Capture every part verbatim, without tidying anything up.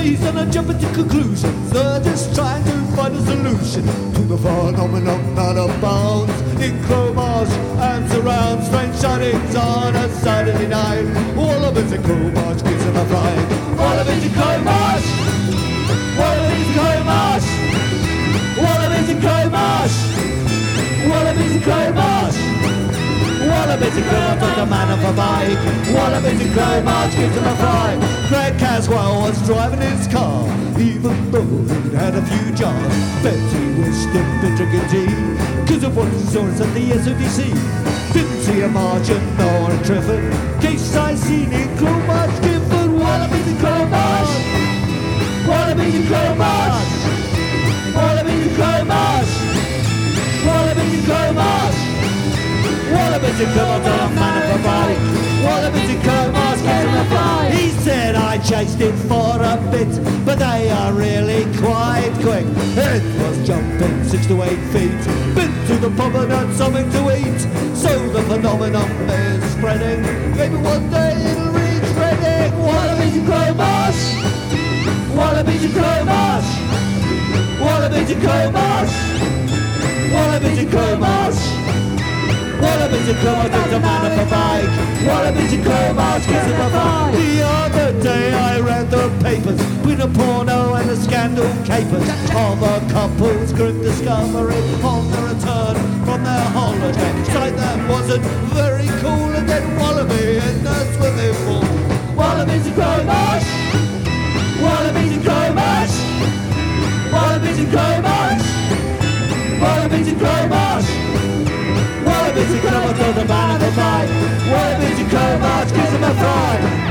reason and jumping to conclusions. They're just trying to find a solution to the phenomenon that abounds in Cromarsh and surrounds strange sightings on a Saturday night. Wallabies in Cromarsh gives them a fright. Wallabies in Cromarsh! Wallabies in Cromarsh! Wallabies in Cromarsh! Wallabies in Cromarsh! Wallabies in Cromarsh with a man of a bike. Wallabies in Cromarsh gives him a fright. Greg Caswell was driving his car, even though he'd had a few jars. Bet he wished he'd been drinking tea, cause of what he saw us at the S O D C. Didn't see a Martian nor a Triffin. Case I seen in Cromarsh given. Wallabies in Cromarsh! Wallabies in Cromarsh! Wallabies in Cromarsh! Wallabies in Cromarsh! Wallabies in Cromarsh on a man of a bike. Wallabies in Cromarsh gives him a fright. He said I chased it for a bit, but they are really quite quick. It was jumping six to eight feet. Been to the pub and had something to eat. So the phenomenon is spreading. Maybe one day it'll reach Reading. Wallabies in Cromarsh! Wallabies in Cromarsh! Wallabies in Cromarsh! Wallabies in Cromarsh! Wallabies in Cromarsh gives a man of a bike. Wallabies in Cromarsh gives him a fight. The other day I read the papers with a porno and a scandal capers of a couple's grim discovery on their return from their holiday. Sight that wasn't very cool, and then Wallaby in the swimming pool. Wallabies in Cromarsh! Wallabies in Cromarsh! Wallabies in Cromarsh! Wallabies in Cromarsh! Wallabies in Cromarsh on the man of a bike. Wallabies in Cromarsh gives him a fright.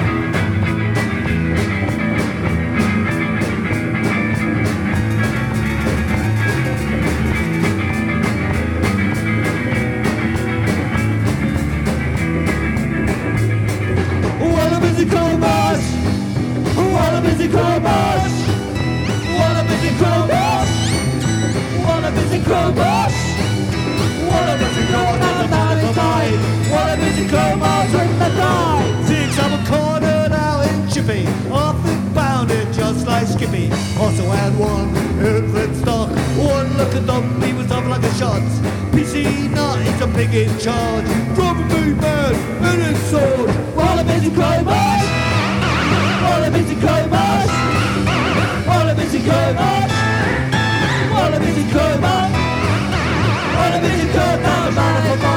Wallabies in Cromarsh! Wallabies in Cromarsh! Wallabies in Cromarsh! Wallabies in Cromarsh! Wallabies in Cromarsh on the man of a bike. Wallabies in Cromarsh with the pride. Six of a corner now in Chippy, often bounded just like Skippy. Also had one in Flintstock. One look at them, he was off like a shot. P C Nut is a pig in charge, driving me mad and his sword. Wallabies in Cromarsh! Wallabies in Cromarsh! Wallabies in Cromarsh! Wallabies in Cromarsh! Wallabies in Cromarsh!